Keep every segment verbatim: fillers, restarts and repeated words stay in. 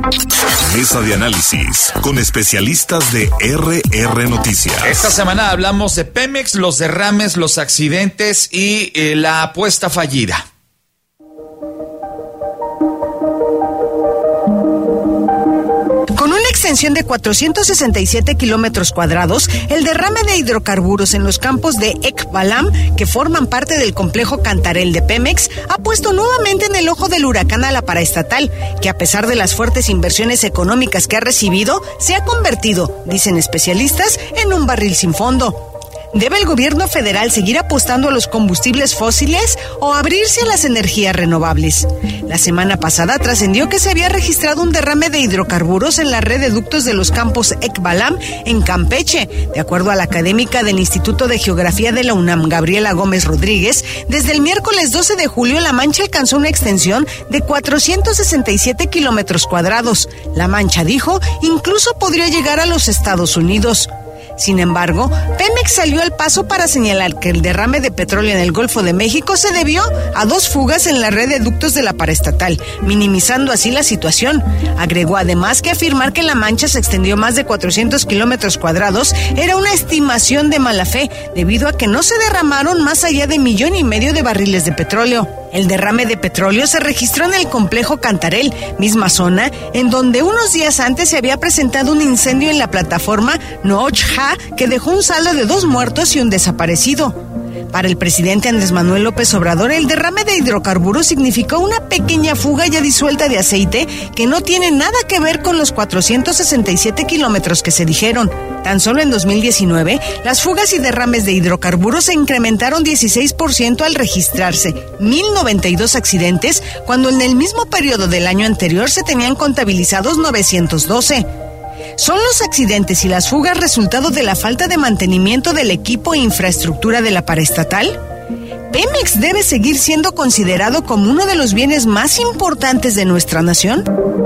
Mesa de análisis con especialistas de R R Noticias. Esta semana hablamos de Pemex, los derrames, los accidentes y eh, la apuesta fallida. Con una extensión de cuatrocientos sesenta y siete kilómetros cuadrados, el derrame de hidrocarburos en los campos de Ekbalam, que forman parte del complejo Cantarell de Pemex, ha puesto nuevamente en el ojo del huracán a la paraestatal, que a pesar de las fuertes inversiones económicas que ha recibido, se ha convertido, dicen especialistas, en un barril sin fondo. ¿Debe el gobierno federal seguir apostando a los combustibles fósiles o abrirse a las energías renovables? La semana pasada trascendió que se había registrado un derrame de hidrocarburos en la red de ductos de los campos Ekbalam en Campeche. De acuerdo a la académica del Instituto de Geografía de la UNAM, Gabriela Gómez Rodríguez, desde el miércoles doce de julio la mancha alcanzó una extensión de cuatrocientos sesenta y siete kilómetros cuadrados. La mancha, dijo, incluso podría llegar a los Estados Unidos. Sin embargo, Pemex salió al paso para señalar que el derrame de petróleo en el Golfo de México se debió a dos fugas en la red de ductos de la paraestatal, minimizando así la situación. Agregó además que afirmar que la mancha se extendió más de cuatrocientos kilómetros cuadrados era una estimación de mala fe, debido a que no se derramaron más allá de millón y medio de barriles de petróleo. El derrame de petróleo se registró en el complejo Cantarell, misma zona en donde unos días antes se había presentado un incendio en la plataforma Nooch-Ha que dejó un saldo de dos muertos y un desaparecido. Para el presidente Andrés Manuel López Obrador, el derrame de hidrocarburos significó una pequeña fuga ya disuelta de aceite que no tiene nada que ver con los cuatrocientos sesenta y siete kilómetros que se dijeron. Tan solo en dos mil diecinueve, las fugas y derrames de hidrocarburos se incrementaron dieciséis por ciento al registrarse mil noventa y dos accidentes, cuando en el mismo periodo del año anterior se tenían contabilizados novecientos doce. ¿Son los accidentes y las fugas resultado de la falta de mantenimiento del equipo e infraestructura de la paraestatal? ¿Pemex debe seguir siendo considerado como uno de los bienes más importantes de nuestra nación?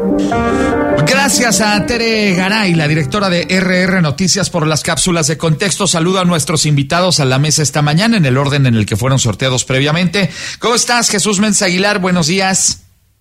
Gracias a Tere Garay, la directora de R R Noticias, por las cápsulas de contexto. Saludo a nuestros invitados a la mesa esta mañana en el orden en el que fueron sorteados previamente. ¿Cómo estás, Jesús Méndez Aguilar? Buenos días.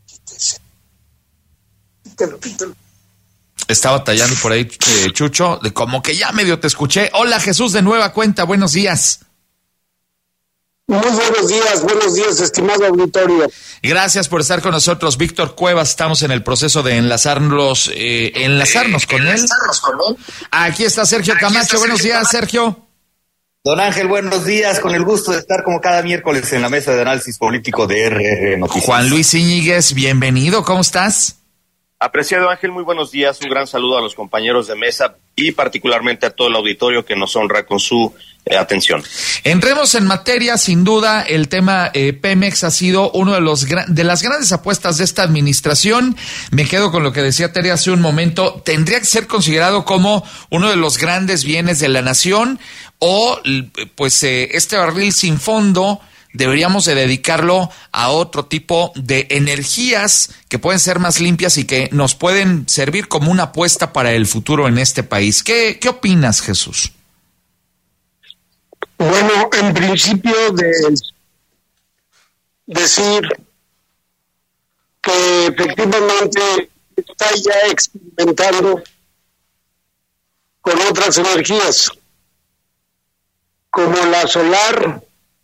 Estaba batallando por ahí, eh, Chucho, de como que ya medio te escuché. Hola, Jesús, de nueva cuenta, buenos días. Muy buenos días, buenos días, estimado auditorio. Gracias por estar con nosotros, Víctor Cuevas. Estamos en el proceso de enlazarnos, eh, enlazarnos, eh, con, enlazarnos él. con él. Aquí está Sergio Aquí Camacho, está buenos Sergio días, Camacho. Sergio. Don Ángel, buenos días, con el gusto de estar como cada miércoles en la mesa de análisis político de R R Noticias. Juan Luis Íñiguez, bienvenido, ¿cómo estás? Apreciado Ángel, muy buenos días, un gran saludo a los compañeros de mesa y particularmente a todo el auditorio que nos honra con su eh, atención. Entremos en materia, sin duda, el tema eh, Pemex ha sido uno de los de las grandes apuestas de esta administración. Me quedo con lo que decía Tere hace un momento, tendría que ser considerado como uno de los grandes bienes de la nación o pues eh, este barril sin fondo deberíamos de dedicarlo a otro tipo de energías que pueden ser más limpias y que nos pueden servir como una apuesta para el futuro en este país. ¿Qué, qué opinas, Jesús? Bueno, en principio de decir que efectivamente está ya experimentando con otras energías, como la solar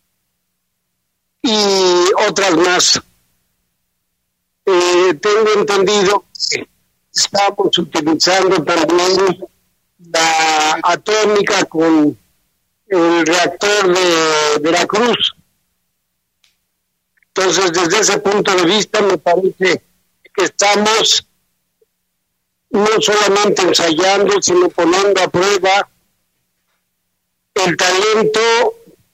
y otras más. Eh, tengo entendido que estamos utilizando también la atómica con el reactor de Veracruz. Entonces, desde ese punto de vista, me parece que estamos no solamente ensayando, sino poniendo a prueba el talento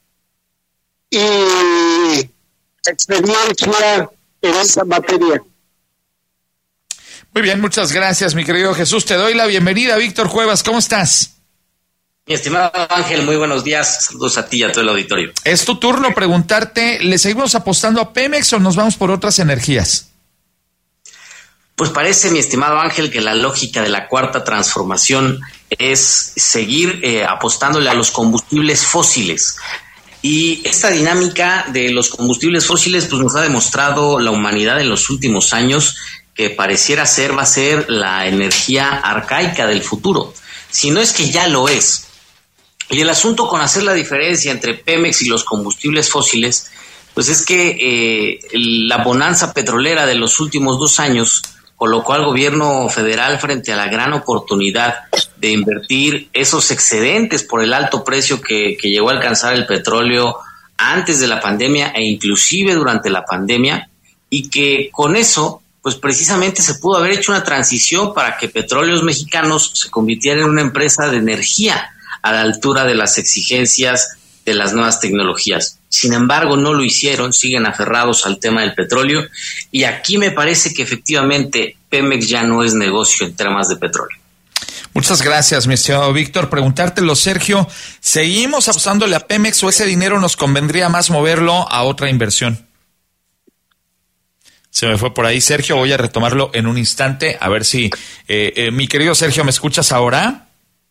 y experiencia en esa materia. Muy bien, muchas gracias, mi querido Jesús. Te doy la bienvenida, Víctor Cuevas. ¿Cómo estás? Mi estimado Ángel, muy buenos días. Saludos a ti y a todo el auditorio. Es tu turno preguntarte, ¿le seguimos apostando a Pemex o nos vamos por otras energías? Pues parece, mi estimado Ángel, que la lógica de la cuarta transformación es seguir eh, apostándole a los combustibles fósiles. Y esta dinámica de los combustibles fósiles pues nos ha demostrado la humanidad en los últimos años que pareciera ser va a ser la energía arcaica del futuro, si no es que ya lo es. Y el asunto con hacer la diferencia entre Pemex y los combustibles fósiles, pues es que eh, la bonanza petrolera de los últimos dos años colocó al gobierno federal frente a la gran oportunidad de invertir esos excedentes por el alto precio que, que llegó a alcanzar el petróleo antes de la pandemia e inclusive durante la pandemia, y que con eso pues precisamente se pudo haber hecho una transición para que Petróleos Mexicanos se convirtiera en una empresa de energía a la altura de las exigencias de las nuevas tecnologías. Sin embargo, no lo hicieron, siguen aferrados al tema del petróleo, y aquí me parece que efectivamente Pemex ya no es negocio en temas de petróleo. Muchas gracias, mi estimado Víctor. Preguntártelo, Sergio, ¿seguimos apostándole a Pemex o ese dinero nos convendría más moverlo a otra inversión? Se me fue por ahí, Sergio, voy a retomarlo en un instante, a ver si... Eh, eh, mi querido Sergio, ¿me escuchas ahora?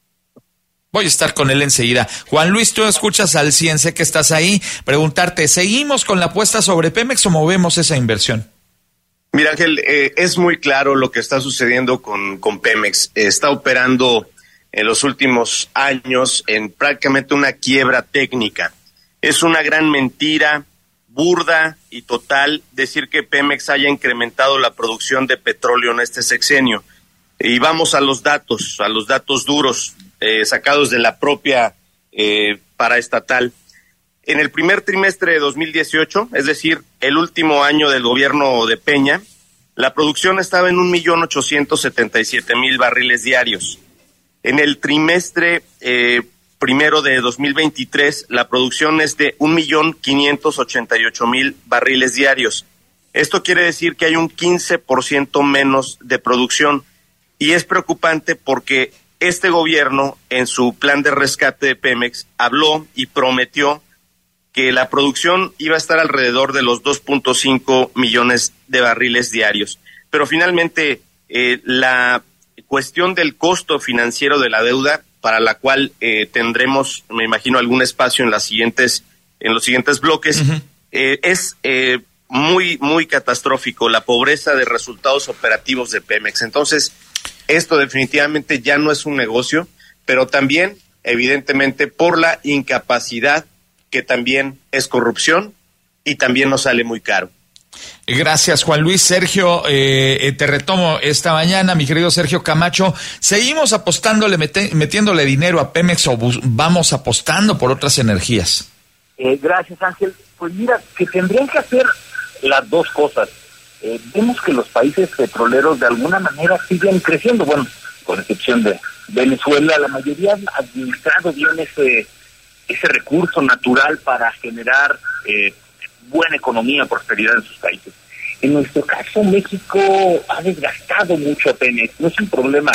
Voy a estar con él enseguida. Juan Luis, tú escuchas al cien, sé que estás ahí. Preguntarte, ¿seguimos con la apuesta sobre Pemex o movemos esa inversión? Mira, Ángel, eh, es muy claro lo que está sucediendo con, con Pemex. Eh, está operando en los últimos años en prácticamente una quiebra técnica. Es una gran mentira, burda y total, decir que Pemex haya incrementado la producción de petróleo en este sexenio. Y vamos a los datos, a los datos duros, eh, sacados de la propia eh, paraestatal. En el primer trimestre de dos mil dieciocho, es decir, el último año del gobierno de Peña, la producción estaba en un millón ochocientos setenta y siete mil barriles diarios. En el trimestre eh, primero de dos mil veintitrés, la producción es de un millón quinientos ochenta y ocho mil barriles diarios. Esto quiere decir que hay un quince por ciento menos de producción, y es preocupante porque este gobierno, en su plan de rescate de Pemex, habló y prometió que la producción iba a estar alrededor de los dos punto cinco millones de barriles diarios. Pero finalmente, eh, la cuestión del costo financiero de la deuda, para la cual eh, tendremos, me imagino, algún espacio en las siguientes, en los siguientes bloques, uh-huh. eh, es eh, muy, muy catastrófico, la pobreza de resultados operativos de Pemex. Entonces, esto definitivamente ya no es un negocio, pero también, evidentemente, por la incapacidad, que también es corrupción y también nos sale muy caro. Gracias, Juan Luis. Sergio, eh, te retomo esta mañana, mi querido Sergio Camacho. ¿Seguimos apostándole, meti- metiéndole dinero a Pemex o bus- vamos apostando por otras energías? Eh, gracias, Ángel. Pues mira, que tendrían que hacer las dos cosas. Eh, vemos que los países petroleros de alguna manera siguen creciendo. Bueno, con excepción de Venezuela, la mayoría han administrado bien ese... ese recurso natural para generar eh, buena economía, prosperidad en sus países. En nuestro caso, México ha desgastado mucho a Pemex. No es un problema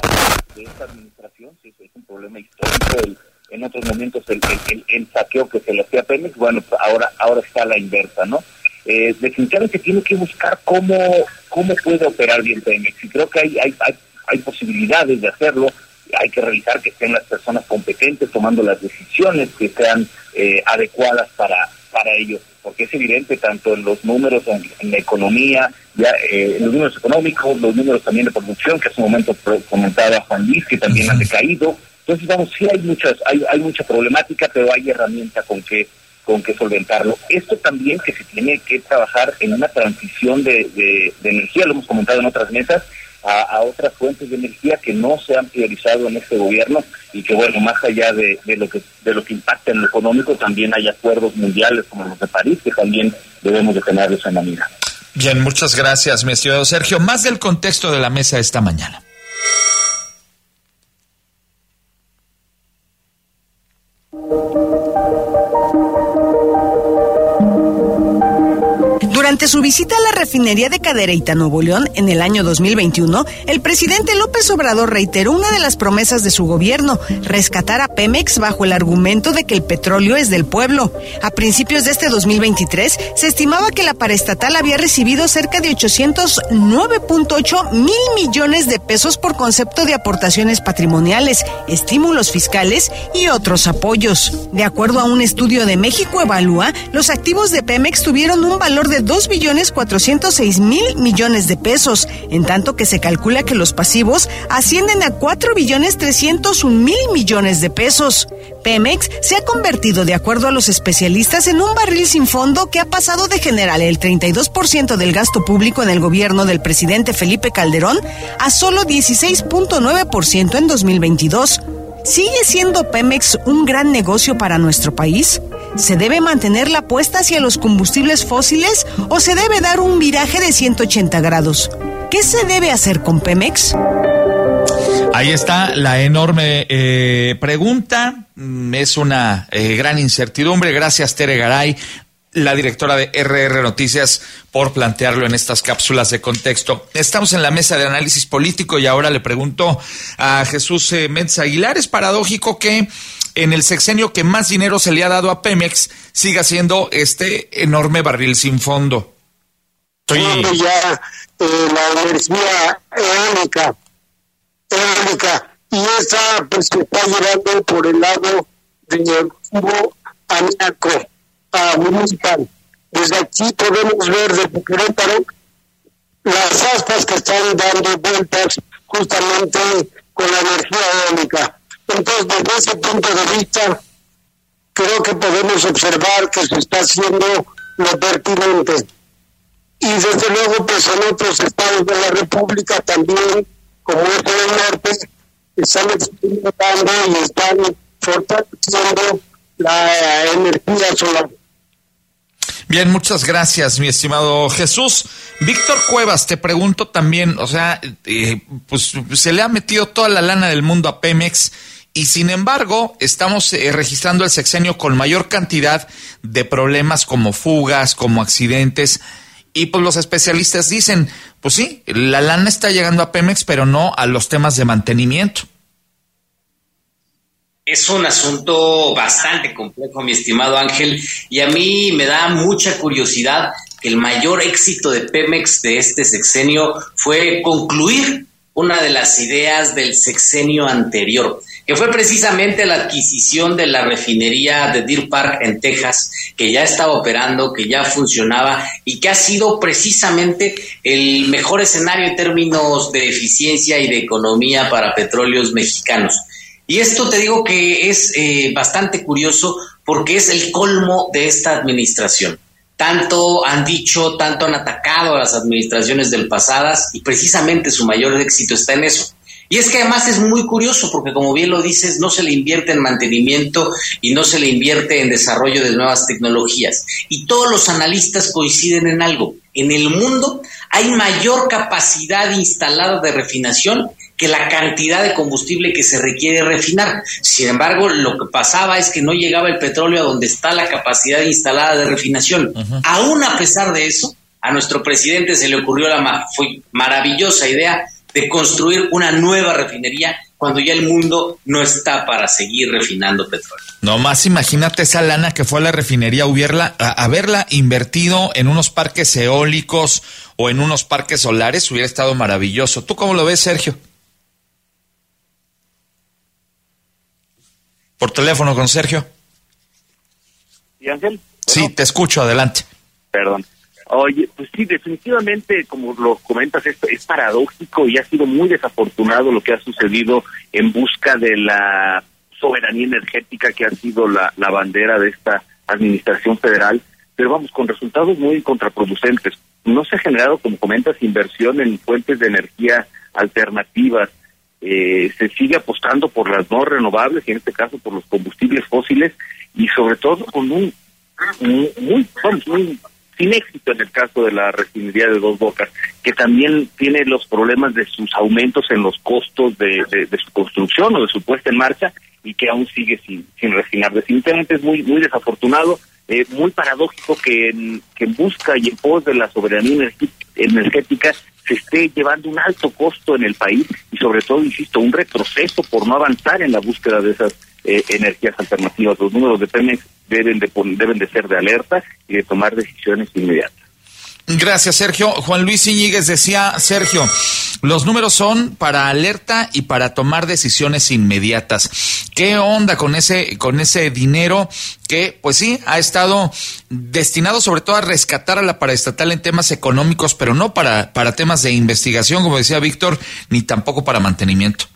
de esta administración, sí, es un problema histórico. El, en otros momentos el, el, el saqueo que se le hacía a Pemex, bueno, pues ahora ahora está a la inversa, ¿no? Eh, definitivamente tiene que buscar cómo cómo puede operar bien Pemex, y creo que hay hay hay, hay posibilidades de hacerlo. Hay que revisar que estén las personas competentes tomando las decisiones que sean eh, adecuadas para para ello, porque es evidente tanto en los números en, en la economía, ya eh, en los números económicos, los números también de producción, que hace un momento comentaba Juan Luis, que también han decaído. Entonces, vamos, sí hay muchas, hay hay mucha problemática, pero hay herramienta con que con que solventarlo. Esto también que se tiene que trabajar en una transición de, de, de energía, lo hemos comentado en otras mesas, A, a otras fuentes de energía que no se han priorizado en este gobierno, y que, bueno, más allá de, de lo que de lo que impacta en lo económico, también hay acuerdos mundiales como los de París que también debemos de tenerlos en la mira. Bien, muchas gracias, mi estimado Sergio. Más del contexto de la mesa esta mañana. Durante su visita a la refinería de Cadereyta, Nuevo León, en el año dos mil veintiuno, el presidente López Obrador reiteró una de las promesas de su gobierno, rescatar a Pemex bajo el argumento de que el petróleo es del pueblo. A principios de este dos mil veintitrés, se estimaba que la paraestatal había recibido cerca de ochocientos nueve punto ocho mil millones de pesos por concepto de aportaciones patrimoniales, estímulos fiscales y otros apoyos. De acuerdo a un estudio de México Evalúa, los activos de Pemex tuvieron un valor de dos billones cuatrocientos seis mil millones de pesos, en tanto que se calcula que los pasivos ascienden a cuatro billones trescientos un mil millones de pesos. Pemex se ha convertido, de acuerdo a los especialistas, en un barril sin fondo que ha pasado de generar el treinta y dos por ciento del gasto público en el gobierno del presidente Felipe Calderón a solo dieciséis punto nueve por ciento en dos mil veintidós. ¿Sigue siendo Pemex un gran negocio para nuestro país? ¿Se debe mantener la apuesta hacia los combustibles fósiles o se debe dar un viraje de ciento ochenta grados? ¿Qué se debe hacer con Pemex? Ahí está la enorme eh, pregunta. Es una eh, gran incertidumbre. Gracias, Tere Garay, la directora de R R Noticias, por plantearlo en estas cápsulas de contexto. Estamos en la mesa de análisis político y ahora le pregunto a Jesús eh, Méndez Aguilar. Es paradójico que en el sexenio que más dinero se le ha dado a Pemex siga siendo este enorme barril sin fondo. Estoy ya eh, la energía eólica, eólica, y esa pues se está llevando por el lado del cubo aníaco a municipal. Desde aquí podemos ver de Querétaro las aspas que están dando vueltas justamente con la energía eólica. Entonces, desde ese punto de vista, creo que podemos observar que se está haciendo lo pertinente. Y desde luego, pues en otros estados de la República también, como es el norte, están experimentando y están fortaleciendo la energía solar. Bien, muchas gracias, mi estimado Jesús. Víctor Cuevas, te pregunto también, o sea, eh, pues se le ha metido toda la lana del mundo a Pemex y sin embargo estamos eh, registrando el sexenio con mayor cantidad de problemas como fugas, como accidentes, y pues los especialistas dicen, pues sí, la lana está llegando a Pemex, pero no a los temas de mantenimiento. Es un asunto bastante complejo, mi estimado Ángel, y a mí me da mucha curiosidad que el mayor éxito de Pemex de este sexenio fue concluir una de las ideas del sexenio anterior, que fue precisamente la adquisición de la refinería de Deer Park en Texas, que ya estaba operando, que ya funcionaba y que ha sido precisamente el mejor escenario en términos de eficiencia y de economía para petróleos mexicanos. Y esto te digo que es eh, bastante curioso porque es el colmo de esta administración. Tanto han dicho, tanto han atacado a las administraciones del pasadas y precisamente su mayor éxito está en eso. Y es que además es muy curioso porque, como bien lo dices, no se le invierte en mantenimiento y no se le invierte en desarrollo de nuevas tecnologías. Y todos los analistas coinciden en algo. En el mundo hay mayor capacidad instalada de refinación que la cantidad de combustible que se requiere refinar. Sin embargo, lo que pasaba es que no llegaba el petróleo a donde está la capacidad instalada de refinación. Uh-huh. Aún a pesar de eso, a nuestro presidente se le ocurrió la ma- fue maravillosa idea de construir una nueva refinería cuando ya el mundo no está para seguir refinando petróleo. Nomás imagínate esa lana que fue a la refinería, hubiera, a, haberla invertido en unos parques eólicos o en unos parques solares, hubiera estado maravilloso. ¿Tú cómo lo ves, Sergio? Por teléfono con Sergio. ¿Sí, Ángel? Sí, Bueno, te escucho, adelante. Perdón. Oye, pues sí, definitivamente, como lo comentas, es, es paradójico y ha sido muy desafortunado lo que ha sucedido en busca de la soberanía energética que ha sido la, la bandera de esta administración federal, pero vamos, con resultados muy contraproducentes. No se ha generado, como comentas, inversión en fuentes de energía alternativas. Eh, se sigue apostando por las no renovables y en este caso por los combustibles fósiles y sobre todo con un muy, muy, vamos, muy sin éxito en el caso de la refinería de Dos Bocas, que también tiene los problemas de sus aumentos en los costos de, de, de su construcción o de su puesta en marcha y que aún sigue sin, sin refinar. Definitivamente es muy muy desafortunado, eh, muy paradójico que en, que en busca y en pos de la soberanía energética se esté llevando un alto costo en el país y sobre todo, insisto, un retroceso por no avanzar en la búsqueda de esas eh, energías alternativas. Los números de Pemex deben de deben de ser de alerta y de tomar decisiones inmediatas. Gracias, Sergio. Juan Luis Iñiguez decía, Sergio, los números son para alerta y para tomar decisiones inmediatas. ¿Qué onda con ese, con ese dinero que, pues sí, ha estado destinado sobre todo a rescatar a la paraestatal en temas económicos, pero no para, para temas de investigación, como decía Víctor, ni tampoco para mantenimiento?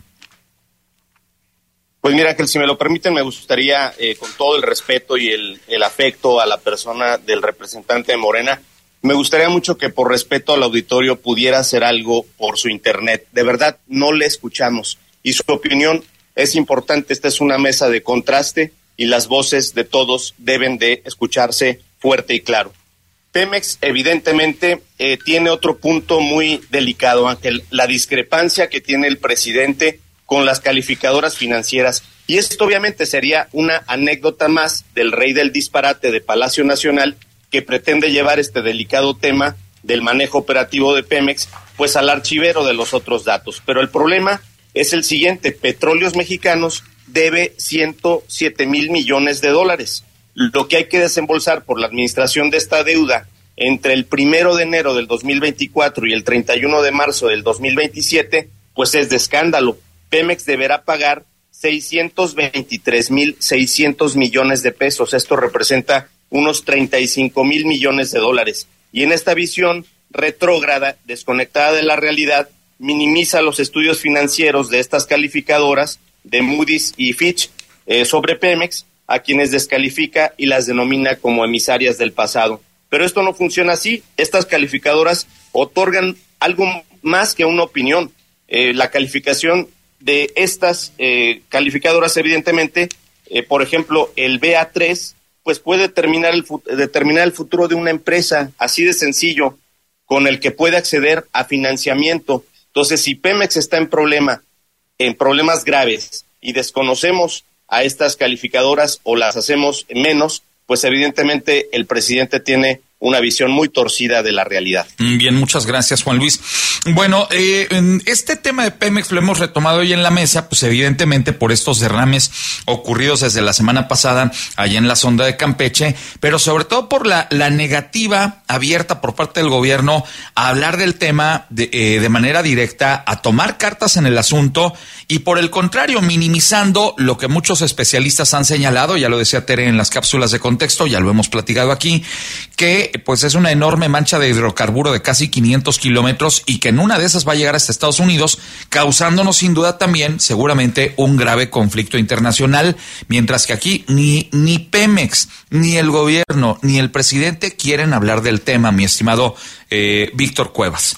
Pues mira, Ángel, si me lo permiten, me gustaría, eh, con todo el respeto y el, el afecto a la persona del representante de Morena, me gustaría mucho que por respeto al auditorio pudiera hacer algo por su internet. De verdad, no le escuchamos. Y su opinión es importante. Esta es una mesa de contraste y las voces de todos deben de escucharse fuerte y claro. Pemex, evidentemente, eh, tiene otro punto muy delicado, Ángel, la discrepancia que tiene el presidente con las calificadoras financieras. Y esto obviamente sería una anécdota más del rey del disparate de Palacio Nacional, que pretende llevar este delicado tema del manejo operativo de Pemex, pues al archivero de los otros datos. Pero el problema es el siguiente: Petróleos Mexicanos debe ciento siete mil millones de dólares. Lo que hay que desembolsar por la administración de esta deuda entre el primero de enero del dos mil veinticuatro y el treinta y uno de marzo del dos mil veintisiete, pues es de escándalo. Pemex deberá pagar seiscientos veintitrés mil seiscientos millones de pesos. Esto representa unos treinta y cinco mil millones de dólares. Y en esta visión retrógrada, desconectada de la realidad, minimiza los estudios financieros de estas calificadoras, de Moody's y Fitch, eh, sobre Pemex, a quienes descalifica y las denomina como emisarias del pasado. Pero esto no funciona así. Estas calificadoras otorgan algo más que una opinión. Eh, la calificación de estas eh, calificadoras, evidentemente, eh, por ejemplo, el B A tres, pues puede determinar el, determinar el futuro de una empresa, así de sencillo, con el que puede acceder a financiamiento. Entonces, si Pemex está en problema, en problemas graves, y desconocemos a estas calificadoras o las hacemos menos, pues evidentemente el presidente tiene una visión muy torcida de la realidad. Bien, muchas gracias, Juan Luis. Bueno, eh, este tema de Pemex lo hemos retomado hoy en la mesa, pues evidentemente por estos derrames ocurridos desde la semana pasada allá en la sonda de Campeche, pero sobre todo por la, la negativa abierta por parte del gobierno a hablar del tema de, eh, de manera directa, a tomar cartas en el asunto y por el contrario, minimizando lo que muchos especialistas han señalado, ya lo decía Tere en las cápsulas de contexto, ya lo hemos platicado aquí, que pues es una enorme mancha de hidrocarburo de casi quinientos kilómetros y que en una de esas va a llegar hasta Estados Unidos, causándonos sin duda también seguramente un grave conflicto internacional, mientras que aquí ni, ni Pemex, ni el gobierno, ni el presidente quieren hablar del tema, mi estimado eh, Víctor Cuevas.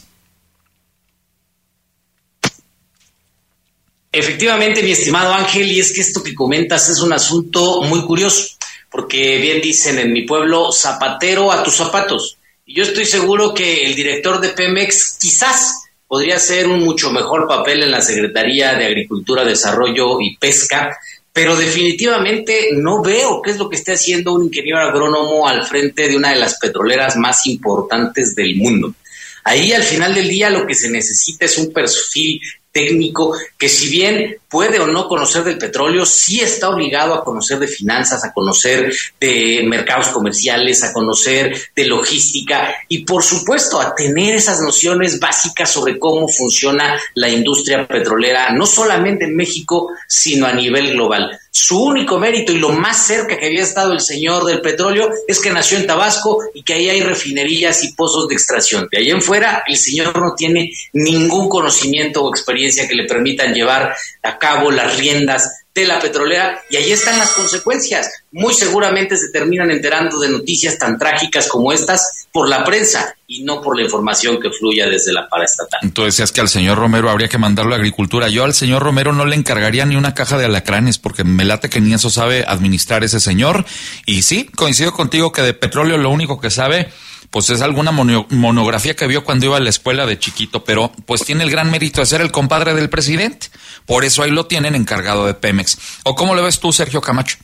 Efectivamente, mi estimado Ángel, y es que esto que comentas es un asunto muy curioso, porque bien dicen en mi pueblo, zapatero a tus zapatos. Y yo estoy seguro que el director de Pemex quizás podría hacer un mucho mejor papel en la Secretaría de Agricultura, Desarrollo y Pesca, pero definitivamente no veo qué es lo que esté haciendo un ingeniero agrónomo al frente de una de las petroleras más importantes del mundo. Ahí al final del día lo que se necesita es un perfil técnico que, si bien puede o no conocer del petróleo, sí está obligado a conocer de finanzas, a conocer de mercados comerciales, a conocer de logística y, por supuesto, a tener esas nociones básicas sobre cómo funciona la industria petrolera, no solamente en México, sino a nivel global. Su único mérito y lo más cerca que había estado el señor del petróleo es que nació en Tabasco y que ahí hay refinerías y pozos de extracción. De ahí en fuera, el señor no tiene ningún conocimiento o experiencia que le permitan llevar a cabo las riendas de la petrolera, y ahí están las consecuencias. Muy seguramente se terminan enterando de noticias tan trágicas como estas por la prensa y no por la información que fluya desde la paraestatal. Entonces decías que al señor Romero habría que mandarlo a Agricultura. Yo al señor Romero no le encargaría ni una caja de alacranes, porque me late que ni eso sabe administrar ese señor. Y sí, coincido contigo que de petróleo lo único que sabe pues es alguna mono, monografía que vio cuando iba a la escuela de chiquito, pero pues tiene el gran mérito de ser el compadre del presidente. Por eso ahí lo tienen encargado de Pemex. ¿O cómo lo ves tú, Sergio Camacho?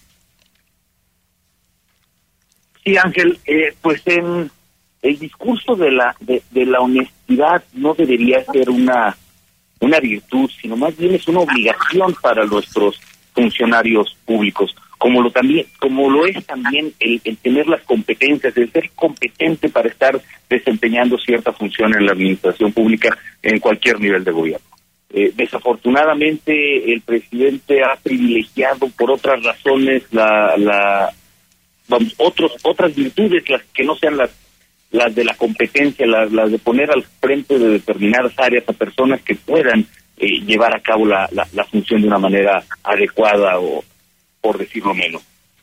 Sí, Ángel, eh, pues en el discurso de la de, de la honestidad no debería ser una una virtud, sino más bien es una obligación para nuestros funcionarios públicos. como lo también, como lo es también el, el tener las competencias, el ser competente para estar desempeñando cierta función en la administración pública en cualquier nivel de gobierno. Eh, desafortunadamente el presidente ha privilegiado por otras razones la, la vamos, otros, otras virtudes, las que no sean las las de la competencia, las, las de poner al frente de determinadas áreas a personas que puedan eh, llevar a cabo la, la, la función de una manera adecuada, o por decirlo menos.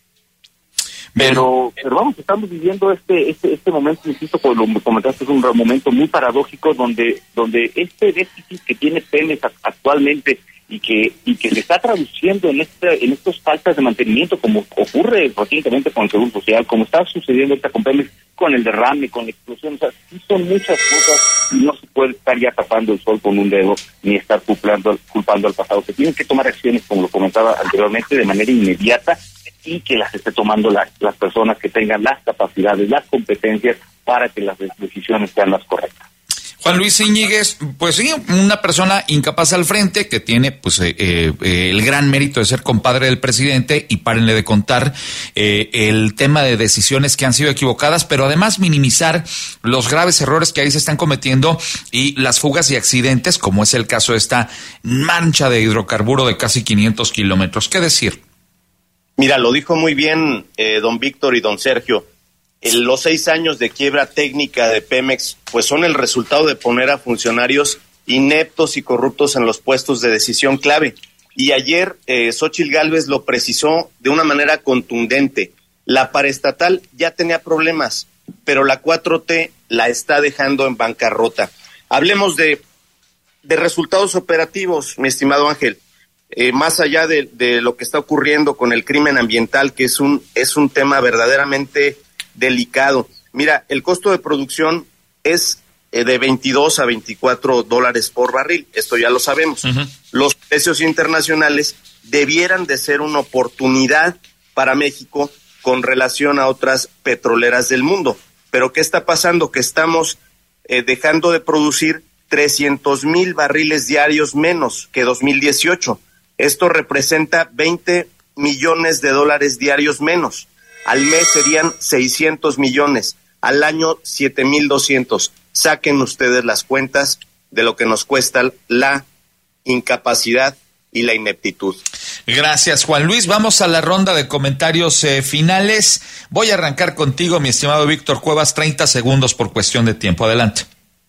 Pero, pero vamos, estamos viviendo este este este momento, insisto, como lo comentaste, es un momento muy paradójico donde donde este déficit que tiene Pemex actualmente y que y que se está traduciendo en este en estas faltas de mantenimiento, como ocurre recientemente con el Seguro Social, como está sucediendo ahorita con Pemex, con el derrame, con la explosión, o sea, sí son muchas cosas y no se puede estar ya tapando el sol con un dedo ni estar culpando, culpando al pasado. Se tienen que tomar acciones, como lo comentaba anteriormente, de manera inmediata, y que las esté tomando la, las personas que tengan las capacidades, las competencias para que las decisiones sean las correctas. Juan Luis Íñiguez, pues sí, una persona incapaz al frente que tiene pues eh, eh, el gran mérito de ser compadre del presidente, y párenle de contar eh, el tema de decisiones que han sido equivocadas, pero además minimizar los graves errores que ahí se están cometiendo y las fugas y accidentes, como es el caso de esta mancha de hidrocarburo de casi quinientos kilómetros. ¿Qué decir? Mira, lo dijo muy bien eh, don Víctor y don Sergio. En los seis años de quiebra técnica de Pemex, pues son el resultado de poner a funcionarios ineptos y corruptos en los puestos de decisión clave. Y ayer eh, Xóchitl Gálvez lo precisó de una manera contundente. La paraestatal ya tenía problemas, pero la cuatro T la está dejando en bancarrota. Hablemos de, de resultados operativos, mi estimado Ángel. Eh, más allá de, de lo que está ocurriendo con el crimen ambiental, que es un, es un tema verdaderamente delicado. Mira, el costo de producción es eh, de veintidós a veinticuatro dólares por barril, esto ya lo sabemos. Uh-huh. Los precios internacionales debieran de ser una oportunidad para México con relación a otras petroleras del mundo. Pero ¿qué está pasando? Que estamos eh, dejando de producir trescientos mil barriles diarios menos que dos mil dieciocho. Esto representa veinte millones de dólares diarios menos. Al mes serían seiscientos millones, al año siete mil doscientos. Saquen ustedes las cuentas de lo que nos cuesta la incapacidad y la ineptitud. Gracias, Juan Luis. Vamos a la ronda de comentarios eh, finales. Voy a arrancar contigo, mi estimado Víctor Cuevas, treinta segundos por cuestión de tiempo. Adelante.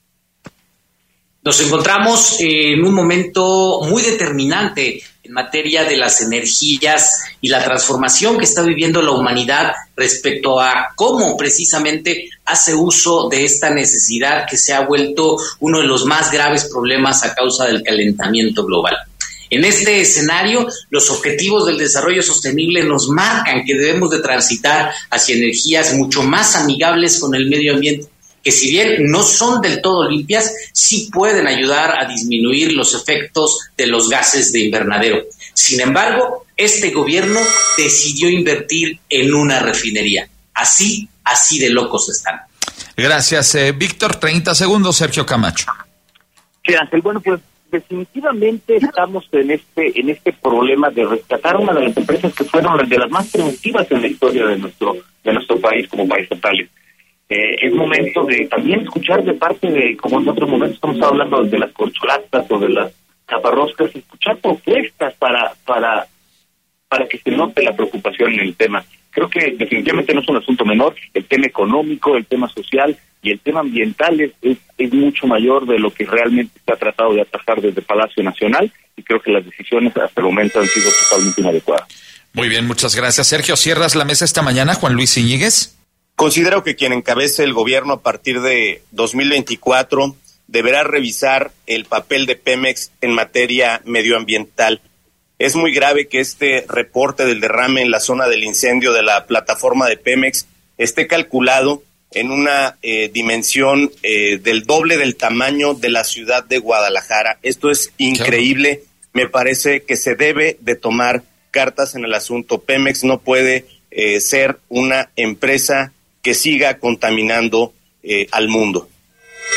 Nos encontramos en un momento muy determinante en materia de las energías y la transformación que está viviendo la humanidad respecto a cómo precisamente hace uso de esta necesidad que se ha vuelto uno de los más graves problemas a causa del calentamiento global. En este escenario, los objetivos del desarrollo sostenible nos marcan que debemos de transitar hacia energías mucho más amigables con el medio ambiente, que si bien no son del todo limpias, sí pueden ayudar a disminuir los efectos de los gases de invernadero. Sin embargo, este gobierno decidió invertir en una refinería. Así, así de locos están. Gracias, eh, Víctor. treinta segundos, Sergio Camacho. Sí, Ángel, bueno, pues definitivamente estamos en este en este problema de rescatar una de las empresas que fueron de las más productivas en la historia de nuestro de nuestro país como país estatal. Eh, es momento de también escuchar de parte de, como en otros momentos estamos hablando de las corcholatas o de las taparroscas, escuchar propuestas para para para que se note la preocupación en el tema. Creo que definitivamente no es un asunto menor. El tema económico, el tema social y el tema ambiental es, es, es mucho mayor de lo que realmente se ha tratado de atajar desde Palacio Nacional, y creo que las decisiones hasta el momento han sido totalmente inadecuadas. Muy bien, muchas gracias. Sergio, ¿cierras la mesa esta mañana, Juan Luis Íñiguez? Considero que quien encabece el gobierno a partir de dos mil veinticuatro deberá revisar el papel de Pemex en materia medioambiental. Es muy grave que este reporte del derrame en la zona del incendio de la plataforma de Pemex esté calculado en una eh, dimensión eh, del doble del tamaño de la ciudad de Guadalajara. Esto es increíble. Me parece que se debe de tomar cartas en el asunto. Pemex no puede eh, ser una empresa que siga contaminando eh, al mundo.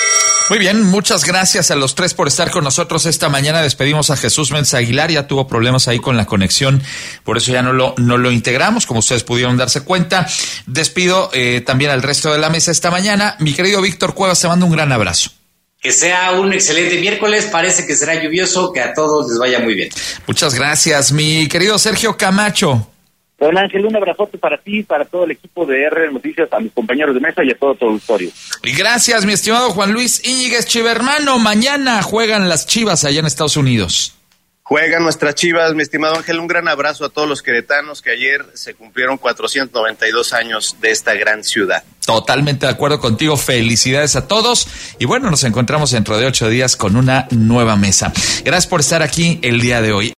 Muy bien, muchas gracias a los tres por estar con nosotros esta mañana. Despedimos a Jesús Méndez Aguilar, ya tuvo problemas ahí con la conexión, por eso ya no lo, no lo integramos, como ustedes pudieron darse cuenta. Despido eh, también al resto de la mesa esta mañana. Mi querido Víctor Cuevas, te mando un gran abrazo. Que sea un excelente miércoles, parece que será lluvioso, que a todos les vaya muy bien. Muchas gracias, mi querido Sergio Camacho. Don Ángel, un abrazote para ti, para todo el equipo de R R Noticias, a mis compañeros de mesa y a todo tu auditorio. Y gracias, mi estimado Juan Luis Íñiguez Chivermano. Mañana juegan las Chivas allá en Estados Unidos. Juegan nuestras Chivas, mi estimado Ángel. Un gran abrazo a todos los queretanos que ayer se cumplieron cuatrocientos noventa y dos años de esta gran ciudad. Totalmente de acuerdo contigo. Felicidades a todos. Y bueno, nos encontramos dentro de ocho días con una nueva mesa. Gracias por estar aquí el día de hoy.